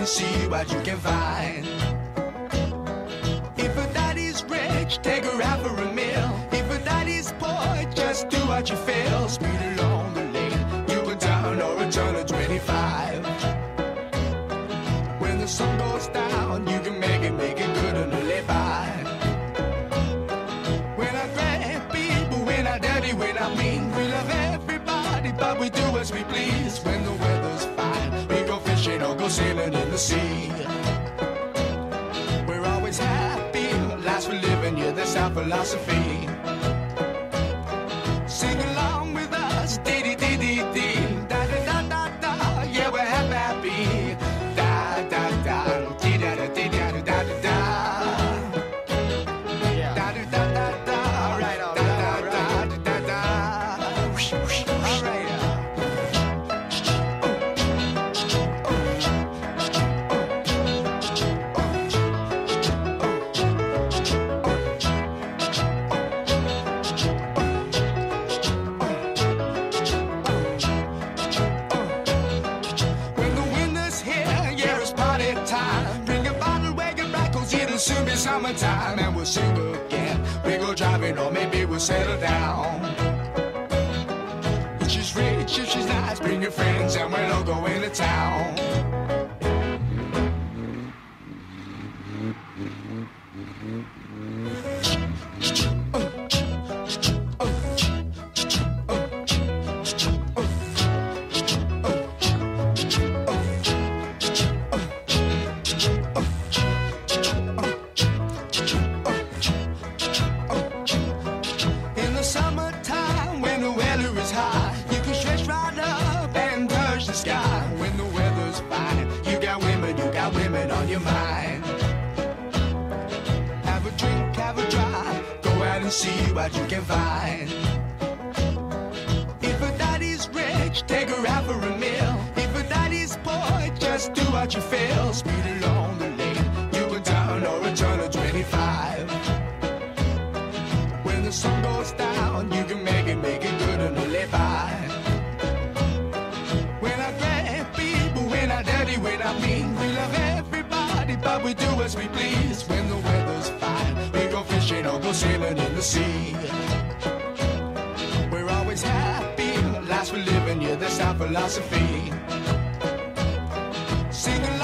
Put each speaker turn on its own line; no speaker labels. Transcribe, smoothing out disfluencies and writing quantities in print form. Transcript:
and see what you can find. If a daddy's rich, take her out for a meal. If a daddy's poor, just do what you feel. Speed along the lane, you can turn or a turn of 25. When the sun goes down, you can make it good and live by. When I grab people, when I dirty, when I mean, we love everybody, but we do as we please. When the weather's fine, we go fishing or go sailing in the sea. We're always happy, lives we're living, yeah, that's our philosophy. Sing along with us, dee-dee-dee-dee-dee, da-da-da-da-da, yeah, we're happy, da-da-da, dee-da-da-dee-da-da-da-da. Soon be summertime and we'll sing again. We go driving or maybe we'll settle down. If she's rich, if she's nice, bring your friends and we'll all go into town. Summertime, when the weather is high, you can stretch right up and touch the sky. When the weather's fine, you got women on your mind. Have a drink, have a drive, go out and see what you can find. If a daddy's rich, take her out for a meal. If a daddy's poor, just do what you feel. Speed along the lane, you can turn or a turn of 25. When the sun goes down, you can make it good and live by. When I grab people, when I dirty, when I mean, we love everybody, but we do as we please. When the weather's fine, we go fishing or go sailing in the sea. We're always happy, lives we're living, yeah, that's our philosophy. Sing